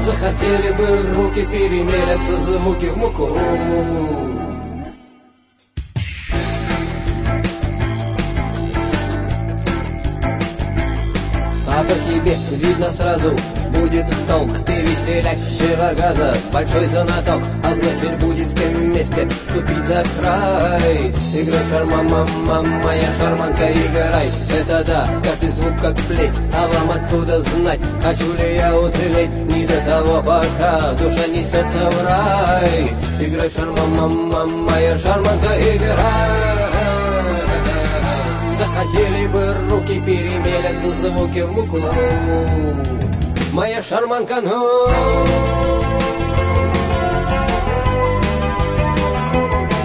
Захотели бы руки перемелятся звуки в муку. А по тебе видно сразу будет толк. Ты веселящего газа, большой знаток, а значит будет с кем вместе ступить за край. Играй шарма, мама, моя шарманка, играй. Это да, каждый звук как плеть, а вам откуда знать, хочу ли я уцелеть, не до того пока душа несется в рай. Играй шарма, мама, моя шарманка, играй. Захотели бы руки перемелятся звуки в муку. Моя шарманка, ну